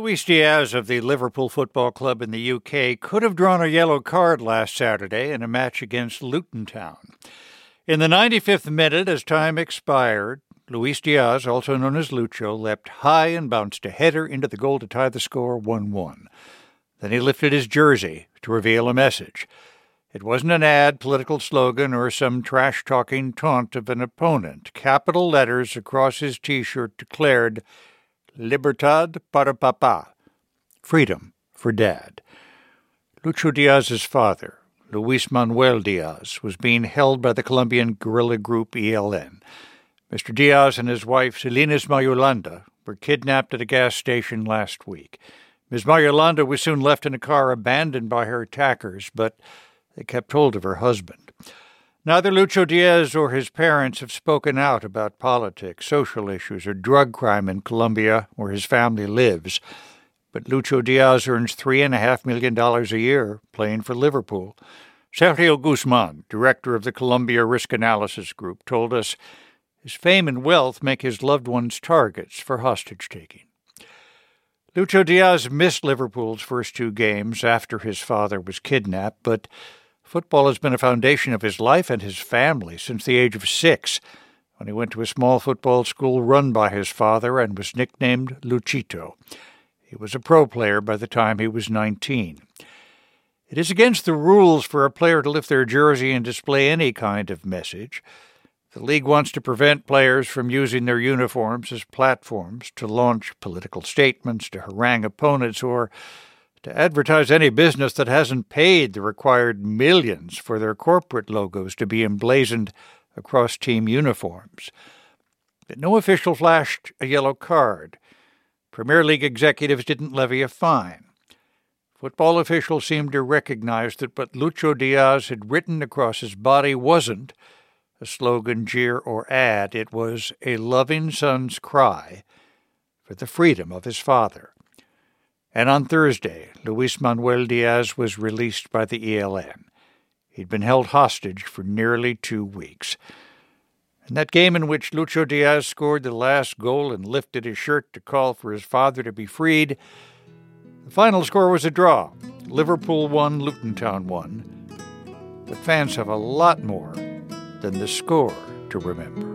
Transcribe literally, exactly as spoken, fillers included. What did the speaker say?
Luis Diaz of the Liverpool Football Club in the U K could have drawn a yellow card last Saturday in a match against Luton Town. In the ninety-fifth minute, as time expired, Luis Diaz, also known as Lucho, leapt high and bounced a header into the goal to tie the score one one. Then he lifted his jersey to reveal a message. It wasn't an ad, political slogan, or some trash-talking taunt of an opponent. Capital letters across his T-shirt declared, Libertad para Papa, freedom for Dad. Lucho Diaz's father, Luis Manuel Diaz, was being held by the Colombian guerrilla group E L N. Mister Diaz and his wife, Salinas Mayolanda, were kidnapped at a gas station last week. Miz Mayolanda was soon left in a car abandoned by her attackers, but they kept hold of her husband. Neither Lucho Diaz or his parents have spoken out about politics, social issues, or drug crime in Colombia, where his family lives. But Lucho Diaz earns three point five million dollars a year playing for Liverpool. Sergio Guzman, director of the Colombia Risk Analysis Group, told us his fame and wealth make his loved ones targets for hostage-taking. Lucho Diaz missed Liverpool's first two games after his father was kidnapped, but football has been a foundation of his life and his family since the age of six, when he went to a small football school run by his father and was nicknamed Luchito. He was a pro player by the time he was nineteen. It is against the rules for a player to lift their jersey and display any kind of message. The league wants to prevent players from using their uniforms as platforms to launch political statements, to harangue opponents, or to advertise any business that hasn't paid the required millions for their corporate logos to be emblazoned across team uniforms. But no official flashed a yellow card. Premier League executives didn't levy a fine. Football officials seemed to recognize that what Lucho Diaz had written across his body wasn't a slogan, jeer, or ad. It was a loving son's cry for the freedom of his father. And on Thursday, Luis Manuel Diaz was released by the E L N. He'd been held hostage for nearly two weeks. In that game in which Lucho Diaz scored the last goal and lifted his shirt to call for his father to be freed, the final score was a draw. Liverpool won, Luton Town won. But fans have a lot more than the score to remember.